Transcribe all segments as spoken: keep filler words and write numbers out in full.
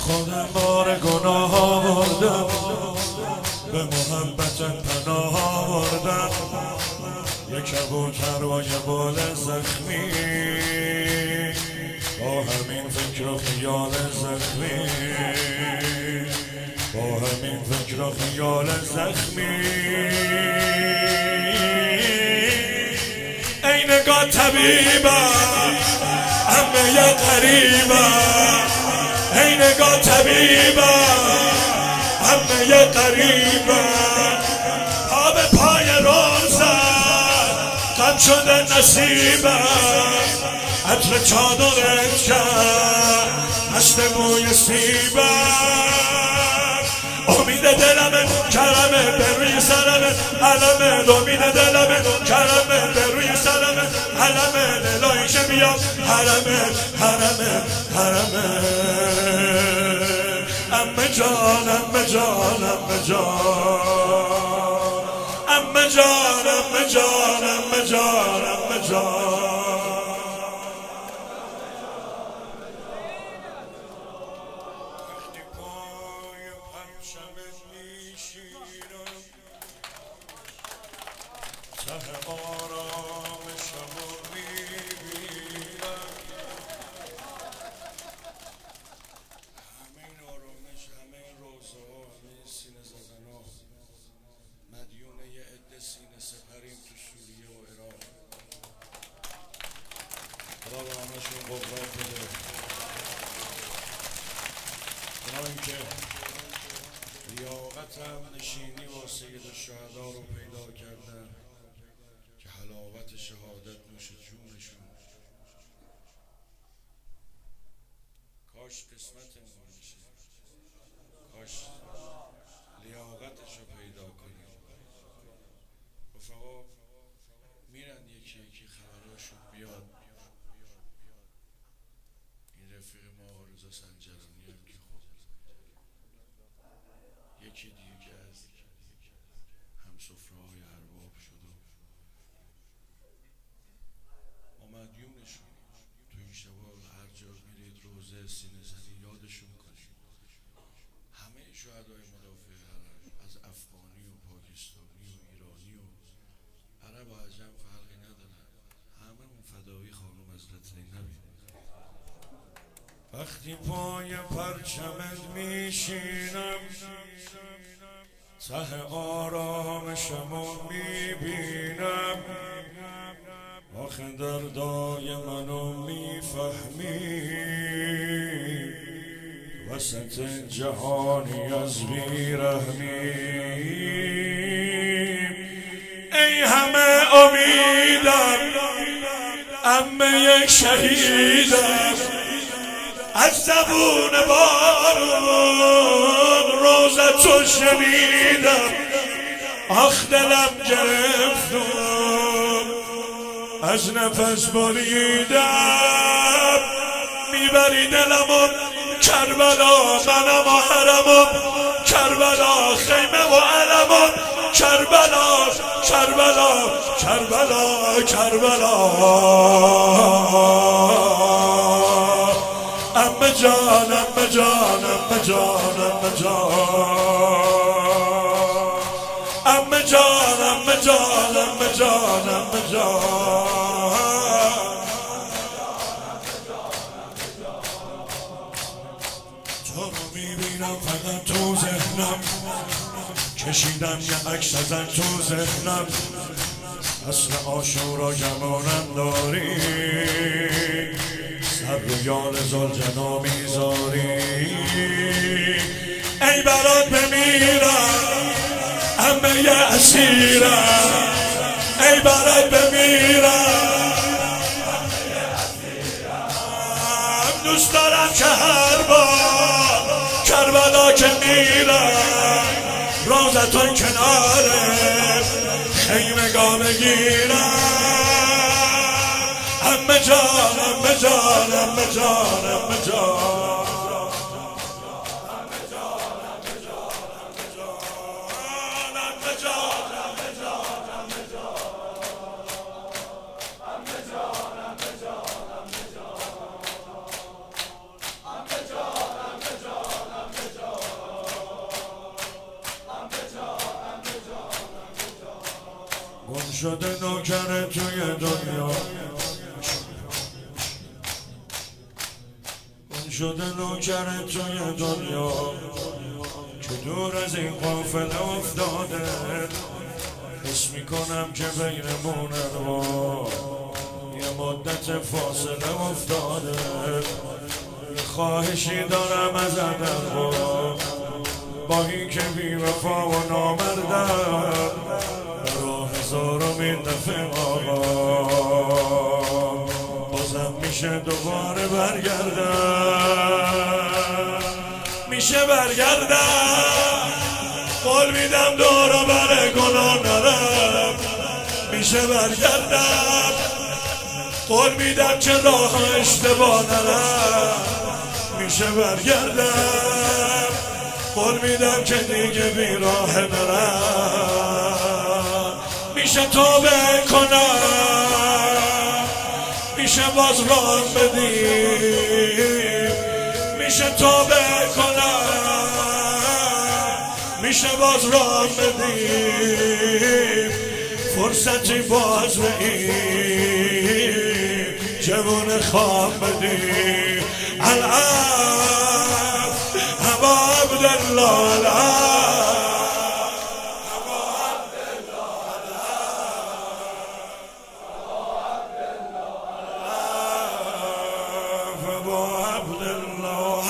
خودم بار گناه آوردم، به محبت پناه آوردم. یک کبوتر و یه بال زخمی، با همین فکر و خیال زخمی، با همین فکر و خیال زخمی. ای نگاه طبیبم همه یه قریبم، ای نگاه طبیبم همه یه قریبم. پا به پای روزم غم شده نصیبم، عطر چادرت کرد مست بوی سیبم. امید دلمه کرمه به روی سرمه علمه، امید دلمه کرمه به روی سرمه علمه. دلایش بیاد حرمه حرمه حرمه. امه جان امه جان امه جان، امه جان امه جان امه جان امه جان. ته آرامشم رو میبینم، همین آرامش، همین روزه ها، همین سینه زدن ها، مدیون یه عده سینه سپریم تو سوریه و عراق. خدا به همشون قدرت بده. اونا اینکه لیاقت هم نشینی با سید الشهدا رو پیدا کردن که حلاوت شهادت نوش جونشون. کاش قسمتمون بشه، کاش لیاقتش رو پیدا کنیم. رفقا میرن یکی یکی خبراشون بیاد. این رفیق ما رضا سنجرانی هم که خب یکی دیگه از هم سفره های ارباب شد و ما مدیونشون. تو این شبا هر جا میرید روزه سینه زنی یادشون کنید. همه شهدای مدافع حرم، از افغانی و پاکستانی و ایرانی و عرب و عجم فرقی ندارن، همه اون فدایی خانم حضرت زینبی. وقتی پای پرچمت میشینم، ته آرامشمو میبینم. آخه دردای منو میفهمی، وسط جهانی از بیرحمی. ای همه امیدم اما یک شهیدم، از زبون بارون روزتو شنیدم. آخ دلم گرفتم از نفس بریدم، میبری دلمو کربلا، منم و حرمم کربلا، خیمه و علمم کربلا کربلا کربلا کربلا. امه جان امه جان امه جان امه جان، امه جان امه جان امه جان امه جان. تو رو میبینم فقط تو ذهنم، کشیدم یه عکس ازت تو ذهنم. اصل عاشورا گمانم داری، سر رو یال زلجنا میذاری. ای برات بمیرم همه یه اسیرم، ای برات بمیرم همه یه اسیرم. دوست دارم که هر بار کربلا که میرم، روزتون کناره خیمگاه بگیرم. امه جان امه جان امه جان امه جان، شده نوکر توی دنیا، من شده نوکر توی دنیا که دور از این قافله افتاده. حس میکنم که بینمون اروا یه مدت فاصله افتاده. خواهشی دارم از ادروا، با این که بی وفا و نامردم، برا هزارمین دفعه آقا بازم میشه دوباره برگردم، میشه برگردم. قول میدم دور و بر گناه نرم، میشه برگردم. قول میدم که راه اشتباه نرم، میشه برگردم. قول میدم که دیگه بی راه نرم، میشه توبه کنم، میشه باز راه بدیم، میشه توبه کنم، میشه باز راه بدیم. فرصتی باز به این جوون خواب بدیم. العب هوا عبدالله، العب هوا عبدالله،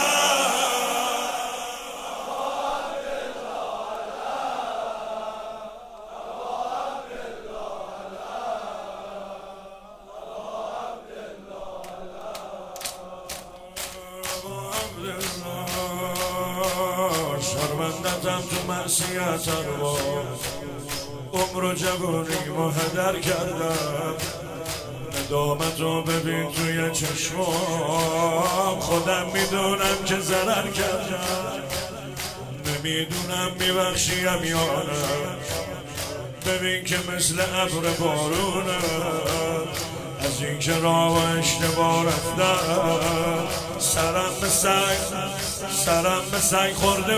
شرمندتم تو معصیت اروا، عمر و جوانیمو هدر کردم. ندامتو ببین توی چشمام، خودم میدونم که ضرر کردم. نمیدونم میبخشیم یا نه، ببین که مثل ابر بارونم. از این که راه و اشتباه رفتم، سرم به سنگ سرم به سنگ خورده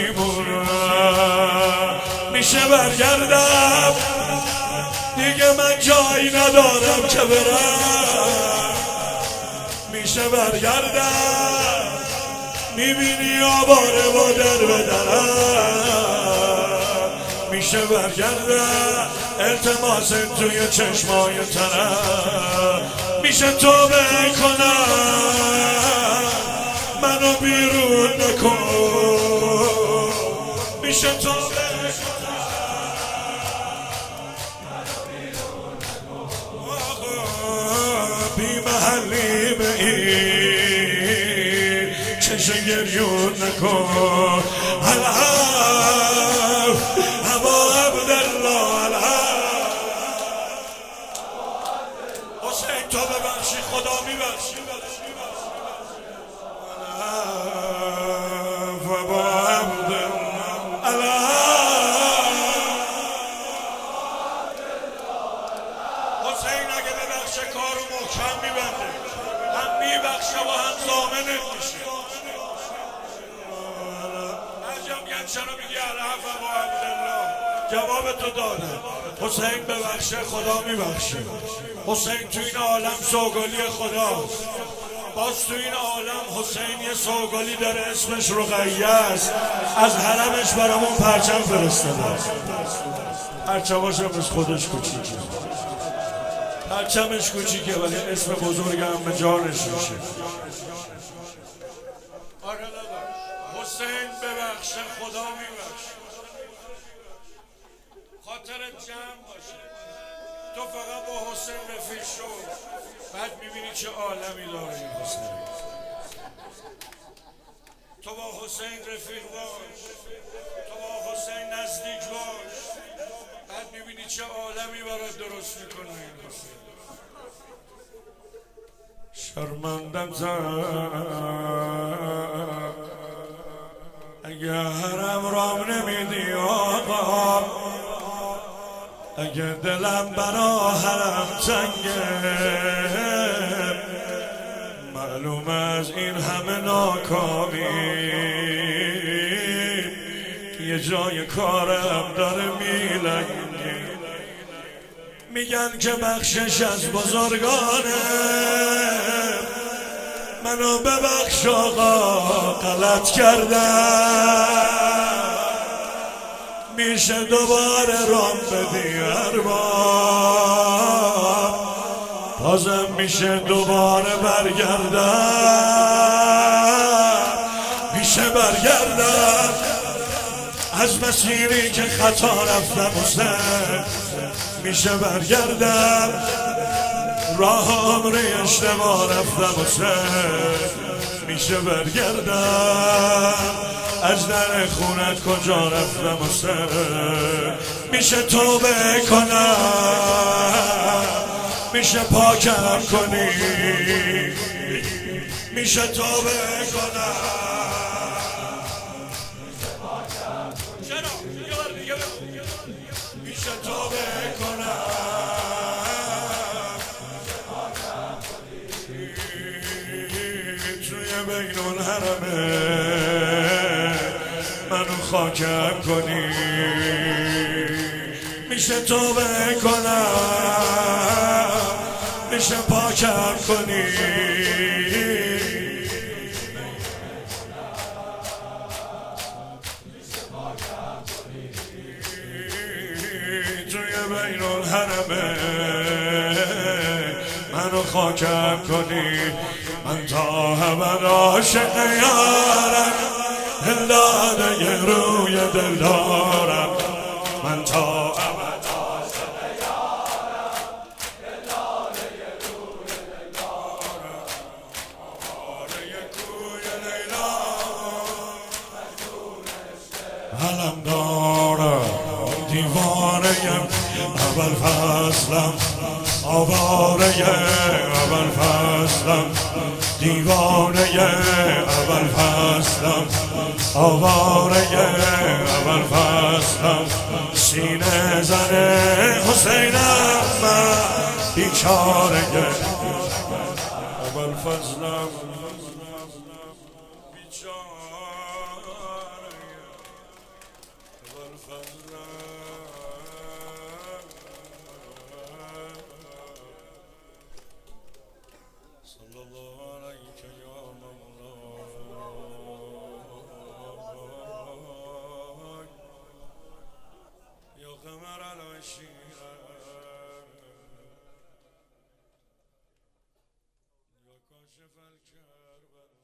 پشیمونم. میشه برگردم، دیگه من جایی ندارم که برم. میشه برگردم، میبینی آباره با در به درم. میشه برگردم، التماس توی چشمای طرف. میشه توبه کنم، منو بیرون نکن. میشه توبه بی محلی به این چشم گریون نکن. العب هوا عبدالله، العب حسین تو ببخشی خدا میبخشی. العب هوا عبدالله، حسین اگه ببخشه کارو محکم میبنده، هم میبخشه و هم ضامنت میشه. عجب میگن چرا میگی العفو و عبدالله؟ جواب تو داده. حسین ببخشه خدا میبخشه. حسین تو این عالم سوگلی خداست. باز تو این عالم حسین یه سوگلی داره اسمش رقیه است، از حرمش برامون پرچم فرستاده. پرچماش هم از خودش کوچیکه، پرچمش کوچیکه ولی اسم بزرگ هم به جانش میشه. آره حسین ببخشه خدا میبخشه. خاطرت جمع باشه، تو فقط با حسین رفیق شو، بعد میبینی چه عالمی داره این حسین. تو با حسین رفیق باش، تو با حسین نزدیک باش، بعد میبینی چه عالمی برات درست میکنه این حسین. شرمندم اگه حرم رام نمیدی آقا، اگه دلم برا حرم تنگه، معلوم از این همه ناکامی یه جای کارم داره میلنگه. میگن که بخشش از بزرگانه، منو ببخش آقا غلط کردم، میشه دوباره رام بدی ارباب، بازم میشه دوباره برگردم، میشه برگردم از مسیری که خطا رفتم حسین، میشه برگردم راه عمری اشتباه رفتم حسین، میشه برگردم از در خونت کجا رفتم حسین، میشه توبه کنم، میشه پاکم کنی، میشه توبه کنم، میشه توبه کنم، توی بین الحرمه منو خاکم کنی، میشه توبه کنم، میشه پاکم کنی، توی بین الحرمه منو خاکم کنی، من تا ابد عاشق یارم، دلداده روی دل دارم، من تا ابد عاشق یارم، دلداده روی دل دارم، آواره کوی لیلا علم دارم، دیوانه‌ام اول فصلم، آواره اول فصلم، دیوانه اول فصلم، آواره اول فصلم، سینه زن حسینم من بیچاره اول فصلم، بیچاره اول فصلم. صلى الله عليك يا مولاي يا قمر العشيرة يا كاشف الكرب.